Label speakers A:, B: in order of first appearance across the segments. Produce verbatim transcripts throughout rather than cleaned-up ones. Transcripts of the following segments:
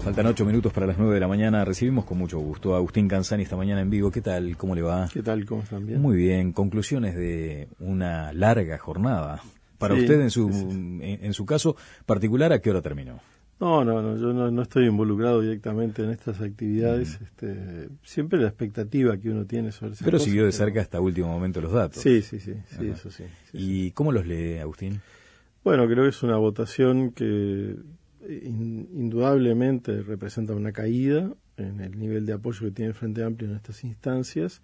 A: Faltan ocho minutos para las nueve de la mañana. Recibimos con mucho gusto a Agustín Canzani esta mañana en vivo. ¿Qué tal? ¿Cómo le va?
B: ¿Qué tal? ¿Cómo están? ¿Bien?
A: Muy bien. Conclusiones de una larga jornada. Para
B: sí,
A: usted, en su,
B: sí, sí.
A: En, en su caso particular, ¿a qué hora terminó?
B: No, no, no. Yo no, no estoy involucrado directamente en estas actividades. Mm. Este, siempre la expectativa que uno tiene sobre esas
A: Pero
B: cosas,
A: siguió de
B: pero...
A: cerca hasta último momento los datos.
B: Sí, sí, sí. sí eso sí, sí.
A: ¿Y
B: sí.
A: cómo los lee, Agustín?
B: Bueno, creo que es una votación que in, indudablemente representa una caída en el nivel de apoyo que tiene el Frente Amplio en estas instancias,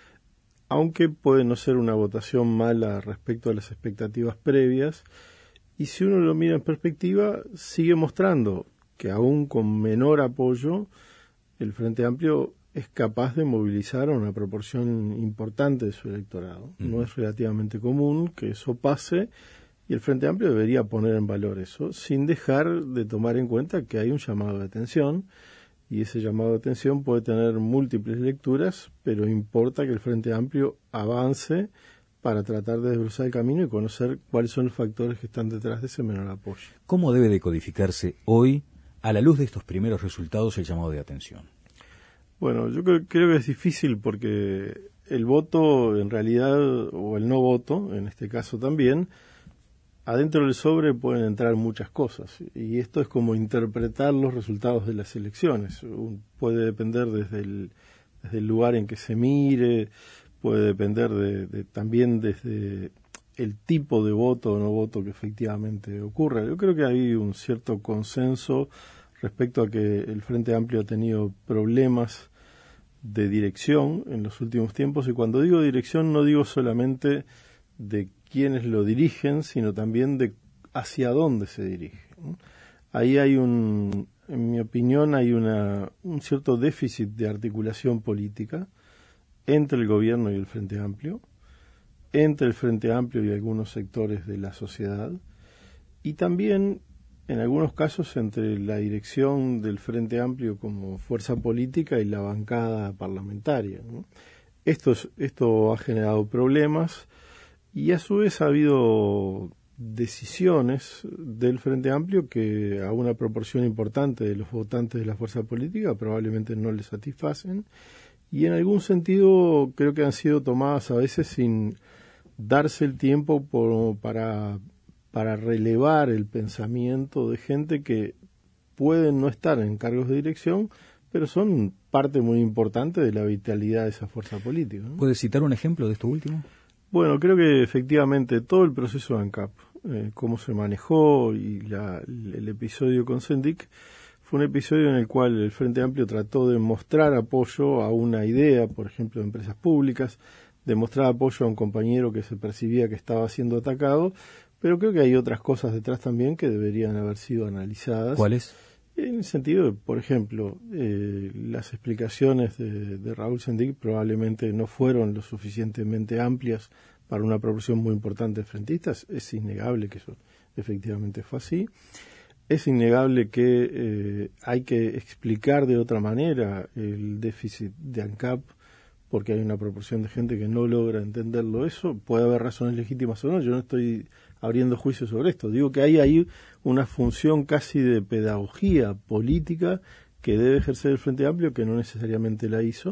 B: aunque puede no ser una votación mala respecto a las expectativas previas, y si uno lo mira en perspectiva, sigue mostrando que aún con menor apoyo, el Frente Amplio es capaz de movilizar a una proporción importante de su electorado. Uh-huh. No es relativamente común que eso pase, y el Frente Amplio debería poner en valor eso, sin dejar de tomar en cuenta que hay un llamado de atención, y ese llamado de atención puede tener múltiples lecturas, pero importa que el Frente Amplio avance para tratar de desbrozar el camino y conocer cuáles son los factores que están detrás de ese menor apoyo.
A: ¿Cómo debe de codificarse hoy, a la luz de estos primeros resultados, el llamado de atención?
B: Bueno, yo creo, creo que es difícil porque el voto, en realidad, o el no voto, en este caso también, adentro del sobre pueden entrar muchas cosas, y esto es como interpretar los resultados de las elecciones. Puede depender desde el, desde el lugar en que se mire, puede depender de, de, también desde el tipo de voto o no voto que efectivamente ocurra. Yo creo que hay un cierto consenso respecto a que el Frente Amplio ha tenido problemas de dirección en los últimos tiempos, y cuando digo dirección no digo solamente de quienes lo dirigen, sino también de hacia dónde se dirige. Ahí hay un, en mi opinión, hay una, un cierto déficit de articulación política entre el gobierno y el Frente Amplio, entre el Frente Amplio y algunos sectores de la sociedad, y también, en algunos casos, entre la dirección del Frente Amplio como fuerza política y la bancada parlamentaria, ¿no? Esto, esto ha generado problemas, y a su vez ha habido decisiones del Frente Amplio que a una proporción importante de los votantes de la fuerza política probablemente no les satisfacen, y en algún sentido creo que han sido tomadas a veces sin darse el tiempo por, para, para relevar el pensamiento de gente que pueden no estar en cargos de dirección, pero son parte muy importante de la vitalidad de esa fuerza política, ¿no?
A: ¿Puede citar un ejemplo de esto último?
B: Bueno, creo que efectivamente todo el proceso de ANCAP, eh, cómo se manejó y la, el episodio con Sendik, fue un episodio en el cual el Frente Amplio trató de mostrar apoyo a una idea, por ejemplo, de empresas públicas, de mostrar apoyo a un compañero que se percibía que estaba siendo atacado, pero creo que hay otras cosas detrás también que deberían haber sido analizadas.
A: ¿Cuáles?
B: En el sentido de, por ejemplo, eh, las explicaciones de, de Raúl Sendik probablemente no fueron lo suficientemente amplias para una proporción muy importante de frentistas. Es innegable que eso efectivamente fue así. Es innegable que eh, hay que explicar de otra manera el déficit de ANCAP, porque hay una proporción de gente que no logra entenderlo eso. Puede haber razones legítimas o no, yo no estoy abriendo juicios sobre esto. Digo que hay ahí una función casi de pedagogía política que debe ejercer el Frente Amplio, que no necesariamente la hizo,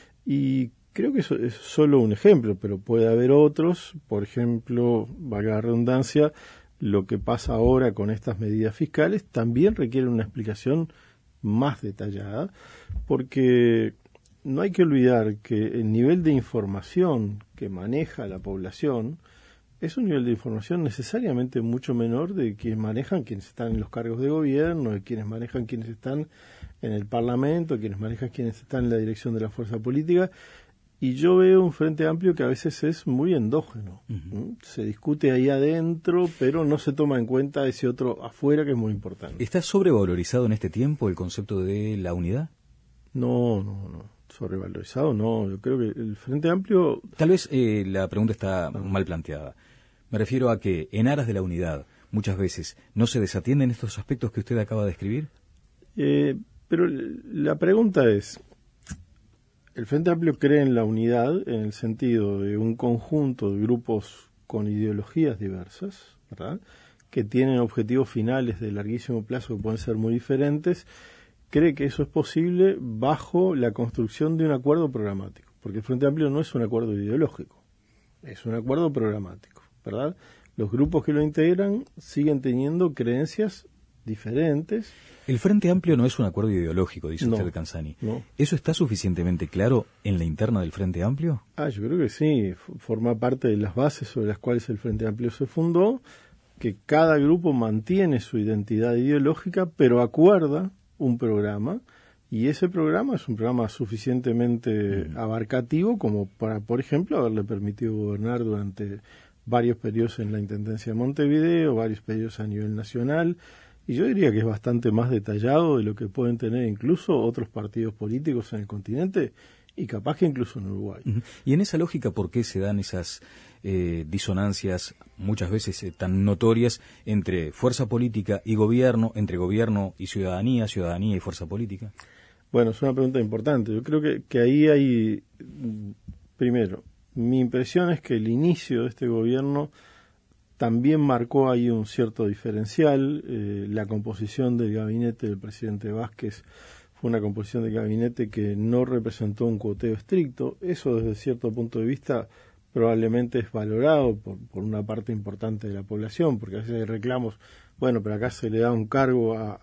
B: y creo que eso es solo un ejemplo, pero puede haber otros. Por ejemplo, valga la redundancia, lo que pasa ahora con estas medidas fiscales también requiere una explicación más detallada, porque no hay que olvidar que el nivel de información que maneja la población es un nivel de información necesariamente mucho menor de quienes manejan quienes están en los cargos de gobierno, de quienes manejan quienes están en el Parlamento, quienes manejan quienes están en la dirección de la fuerza política. Y yo veo un Frente Amplio que a veces es muy endógeno. Uh-huh. Se discute ahí adentro, pero no se toma en cuenta ese otro afuera que es muy importante.
A: ¿Está sobrevalorizado en este tiempo el concepto de la unidad?
B: No, no, no. Sobrevalorizado no. Yo creo que el Frente Amplio...
A: Tal vez eh, la pregunta está no. mal planteada. Me refiero a que, en aras de la unidad, muchas veces no se desatienden estos aspectos que usted acaba de describir.
B: Eh, pero la pregunta es... El Frente Amplio cree en la unidad en el sentido de un conjunto de grupos con ideologías diversas, ¿verdad?, que tienen objetivos finales de larguísimo plazo que pueden ser muy diferentes, cree que eso es posible bajo la construcción de un acuerdo programático, porque el Frente Amplio no es un acuerdo ideológico, es un acuerdo programático, ¿verdad? Los grupos que lo integran siguen teniendo creencias diferentes.
A: El Frente Amplio no es un acuerdo ideológico, dice
B: No,
A: usted, Canzani.
B: no.
A: ¿Eso está suficientemente claro en la interna del Frente Amplio?
B: Ah, yo creo que sí, forma parte de las bases sobre las cuales el Frente Amplio se fundó, que cada grupo mantiene su identidad ideológica, pero acuerda un programa, y ese programa es un programa suficientemente mm. abarcativo como para, por ejemplo, haberle permitido gobernar durante varios periodos en la Intendencia de Montevideo, varios periodos a nivel nacional, y yo diría que es bastante más detallado de lo que pueden tener incluso otros partidos políticos en el continente y capaz que incluso en Uruguay.
A: Uh-huh. Y en esa lógica, ¿por qué se dan esas eh, disonancias muchas veces eh, tan notorias entre fuerza política y gobierno, entre gobierno y ciudadanía, ciudadanía y fuerza política?
B: Bueno, es una pregunta importante. Yo creo que, que ahí hay, primero, mi impresión es que el inicio de este gobierno también marcó ahí un cierto diferencial. Eh, la composición del gabinete del presidente Vázquez fue una composición de gabinete que no representó un cuoteo estricto. Eso, desde cierto punto de vista, probablemente es valorado por, por una parte importante de la población, porque a veces hay reclamos, bueno, pero acá se le da un cargo a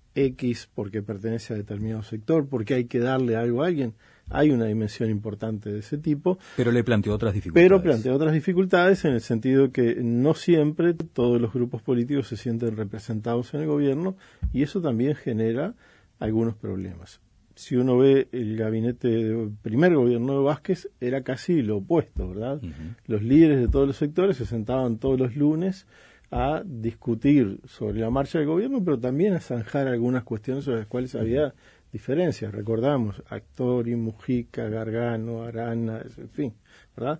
B: X porque pertenece a determinado sector, porque hay que darle algo a alguien. Hay una dimensión importante de ese tipo.
A: Pero le planteó otras dificultades.
B: Pero planteó otras dificultades en el sentido que no siempre todos los grupos políticos se sienten representados en el gobierno, y eso también genera algunos problemas. Si uno ve el gabinete del primer gobierno de Vázquez, era casi lo opuesto, ¿verdad? Uh-huh. Los líderes de todos los sectores se sentaban todos los lunes a discutir sobre la marcha del gobierno, pero también a zanjar algunas cuestiones sobre las cuales había diferencias. Recordamos, Actori, Mujica, Gargano, Arana, en fin, ¿verdad?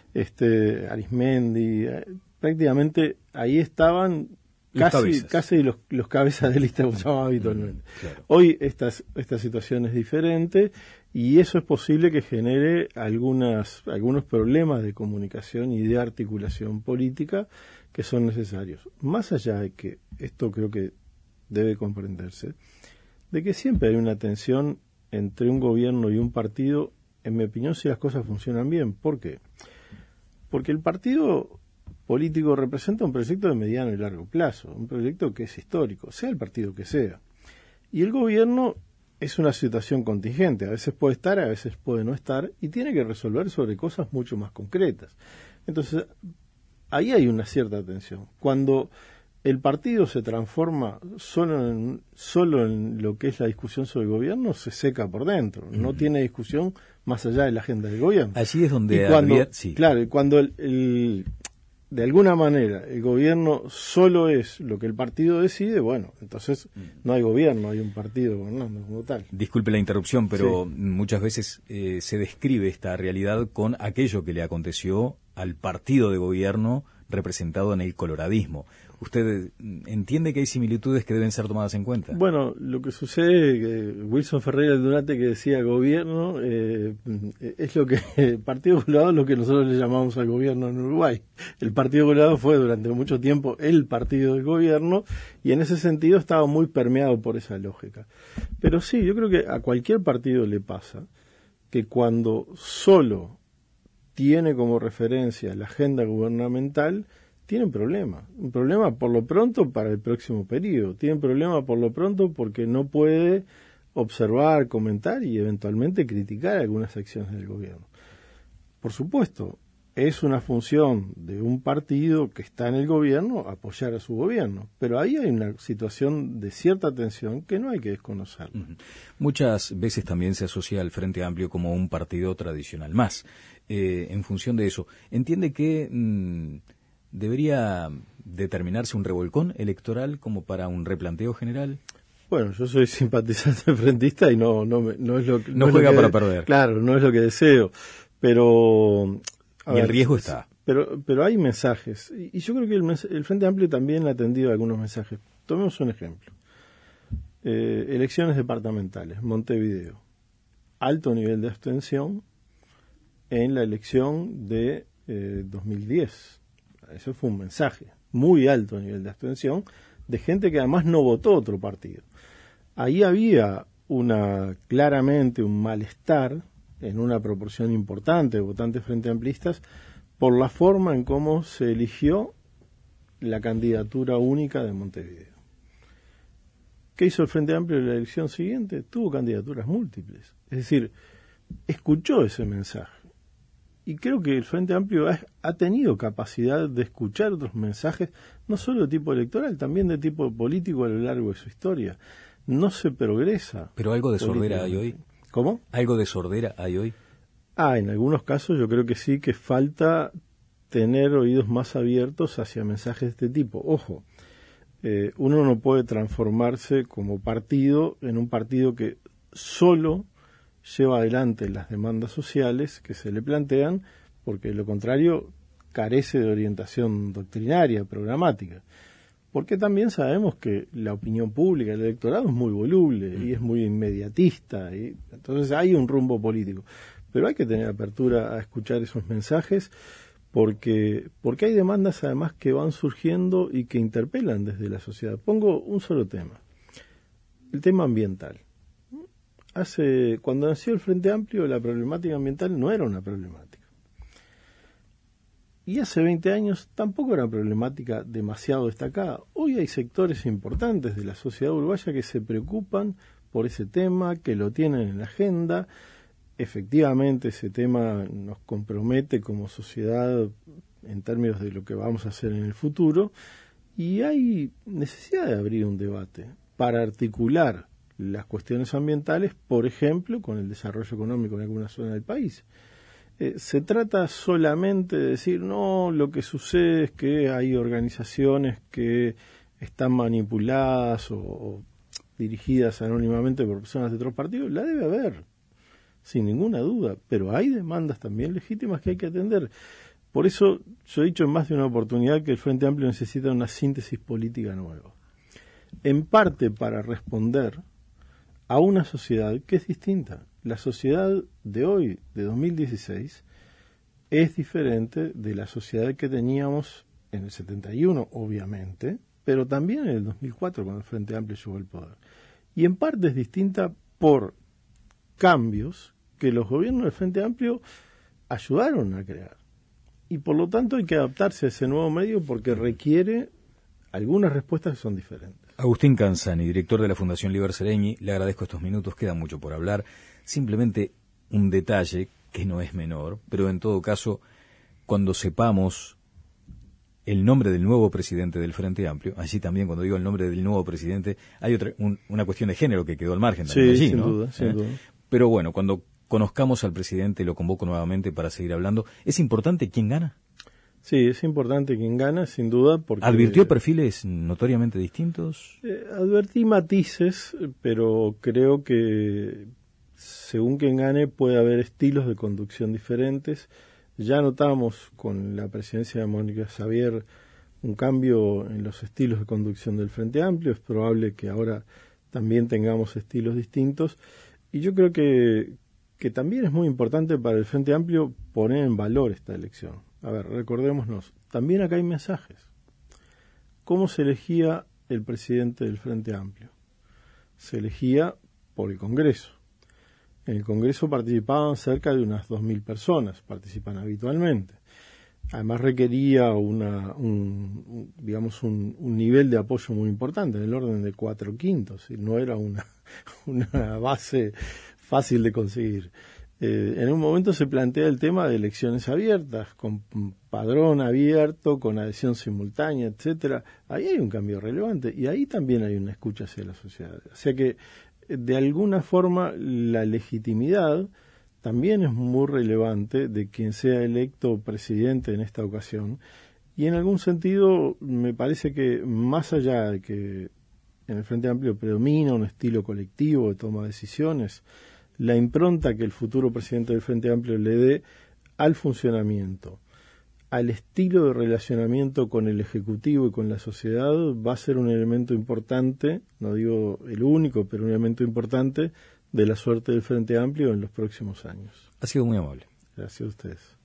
B: Este, Arismendi, prácticamente ahí estaban
A: los
B: casi,
A: cabezas.
B: casi los, los cabezas de lista, como se llama habitualmente.
A: Mm, claro.
B: Hoy esta, esta situación es diferente, y eso es posible que genere algunas, algunos problemas de comunicación y de articulación política que son necesarios. Más allá de que esto creo que debe comprenderse, de que siempre hay una tensión entre un gobierno y un partido, en mi opinión, si las cosas funcionan bien. ¿Por qué? Porque el partido político representa un proyecto de mediano y largo plazo, un proyecto que es histórico, sea el partido que sea. Y el gobierno es una situación contingente, a veces puede estar, a veces puede no estar, y tiene que resolver sobre cosas mucho más concretas. Entonces, ahí hay una cierta tensión. Cuando el partido se transforma solo en, solo en lo que es la discusión sobre el gobierno, se seca por dentro, no uh-huh. tiene discusión más allá de la agenda del gobierno.
A: Allí es donde...
B: Y cuando,
A: había, sí.
B: Claro, y cuando el, el, de alguna manera el gobierno solo es lo que el partido decide, bueno, entonces no hay gobierno, hay un partido gobernando como tal.
A: Disculpe la interrupción, pero
B: sí.
A: muchas veces eh, se describe esta realidad con aquello que le aconteció al partido de gobierno representado en el coloradismo. ¿Usted entiende que hay similitudes que deben ser tomadas en cuenta?
B: Bueno, lo que sucede, que Wilson Ferreira Aldunate, que decía gobierno, eh, es lo que el Partido Colorado es lo que nosotros le llamamos al gobierno en Uruguay. El Partido Colorado fue durante mucho tiempo el partido del gobierno, y en ese sentido estaba muy permeado por esa lógica. Pero sí, yo creo que a cualquier partido le pasa que cuando solo tiene como referencia la agenda gubernamental, tiene un problema. Un problema por lo pronto para el próximo periodo. Tiene un problema por lo pronto porque no puede observar, comentar y eventualmente criticar algunas acciones del gobierno. Por supuesto, es una función de un partido que está en el gobierno apoyar a su gobierno, pero ahí hay una situación de cierta tensión que no hay que desconocer.
A: Uh-huh. Muchas veces también se asocia al Frente Amplio como un partido tradicional más. Eh, en función de eso, ¿entiende que mmm, debería determinarse un revolcón electoral como para un replanteo general?
B: Bueno, yo soy simpatizante frentista y no no, me, no es lo que...
A: No,
B: no
A: juega
B: es lo que,
A: para perder.
B: Claro, no es lo que deseo, pero...
A: Y ver, el riesgo está.
B: Pero pero hay mensajes, y yo creo que el, el Frente Amplio también ha atendido algunos mensajes. Tomemos un ejemplo. Eh, elecciones departamentales, Montevideo. Alto nivel de abstención en la elección de eh, dos mil diez. Eso fue un mensaje. Muy alto nivel de abstención de gente que además no votó otro partido. Ahí había una claramente un malestar en una proporción importante de votantes frente amplistas por la forma en cómo se eligió la candidatura única de Montevideo. ¿Qué hizo el Frente Amplio en la elección siguiente? Tuvo candidaturas múltiples. Es decir, escuchó ese mensaje. Y creo que el Frente Amplio ha, ha tenido capacidad de escuchar otros mensajes, no solo de tipo electoral, también de tipo político a lo largo de su historia. No se progresa.
A: ¿Pero algo de sordera hay hoy?
B: ¿Cómo?
A: ¿Algo de sordera hay hoy?
B: Ah, en algunos casos yo creo que sí, que falta tener oídos más abiertos hacia mensajes de este tipo. Ojo, eh, uno no puede transformarse como partido en un partido que solo lleva adelante las demandas sociales que se le plantean, porque de lo contrario carece de orientación doctrinaria, programática. Porque también sabemos que la opinión pública, el electorado es muy voluble y es muy inmediatista, y entonces hay un rumbo político. Pero hay que tener apertura a escuchar esos mensajes porque, porque hay demandas además que van surgiendo y que interpelan desde la sociedad. Pongo un solo tema, el tema ambiental. Hace, cuando nació el Frente Amplio, la problemática ambiental no era una problemática. Y hace veinte años tampoco era una problemática demasiado destacada. Hoy hay sectores importantes de la sociedad uruguaya que se preocupan por ese tema, que lo tienen en la agenda. Efectivamente, ese tema nos compromete como sociedad en términos de lo que vamos a hacer en el futuro. Y hay necesidad de abrir un debate para articular las cuestiones ambientales, por ejemplo, con el desarrollo económico en alguna zona del país. Eh, se trata solamente de decir, no, lo que sucede es que hay organizaciones que están manipuladas o, o dirigidas anónimamente por personas de otros partidos. La debe haber, sin ninguna duda, pero hay demandas también legítimas que hay que atender. Por eso yo he dicho en más de una oportunidad que el Frente Amplio necesita una síntesis política nueva, en parte para responder a una sociedad que es distinta. La sociedad de hoy, de dos mil dieciséis, es diferente de la sociedad que teníamos en el setenta y uno, obviamente, pero también en el dos mil cuatro, cuando el Frente Amplio llegó al poder. Y en parte es distinta por cambios que los gobiernos del Frente Amplio ayudaron a crear. Y por lo tanto hay que adaptarse a ese nuevo medio porque requiere algunas respuestas que son diferentes.
A: Agustín Canzani, director de la Fundación Liber Seregni, le agradezco estos minutos, queda mucho por hablar. Simplemente un detalle que no es menor, pero en todo caso, cuando sepamos el nombre del nuevo presidente del Frente Amplio, allí también cuando digo el nombre del nuevo presidente, hay otra un, una cuestión de género que quedó al margen también
B: sí,
A: allí,
B: sin
A: ¿no?
B: duda, sin
A: ¿Eh?
B: duda.
A: Pero bueno, cuando conozcamos al presidente, lo convoco nuevamente para seguir hablando. ¿Es importante quién gana?
B: Sí, es importante quién gana, sin duda, porque...
A: ¿Advirtió perfiles notoriamente distintos?
B: Eh, advertí matices, pero creo que según quien gane puede haber estilos de conducción diferentes. Ya notamos con la presidencia de Mónica Xavier un cambio en los estilos de conducción del Frente Amplio. Es probable que ahora también tengamos estilos distintos. Y yo creo que, que también es muy importante para el Frente Amplio poner en valor esta elección. A ver, recordémonos, también acá hay mensajes. ¿Cómo se elegía el presidente del Frente Amplio? Se elegía por el Congreso. En el Congreso participaban cerca de unas dos mil personas, participan habitualmente. Además requería una, un, un, digamos un, un nivel de apoyo muy importante, en el orden de cuatro quintos, y no era una, una base fácil de conseguir. Eh, en un momento se plantea el tema de elecciones abiertas, con padrón abierto, con adhesión simultánea, etcétera. Ahí hay un cambio relevante y ahí también hay una escucha hacia la sociedad. O sea que, de alguna forma, la legitimidad también es muy relevante de quien sea electo presidente en esta ocasión. Y en algún sentido, me parece que más allá de que en el Frente Amplio predomina un estilo colectivo de toma de decisiones, la impronta que el futuro presidente del Frente Amplio le dé al funcionamiento, al estilo de relacionamiento con el Ejecutivo y con la sociedad, va a ser un elemento importante, no digo el único, pero un elemento importante de la suerte del Frente Amplio en los próximos años.
A: Ha sido muy amable.
B: Gracias a ustedes.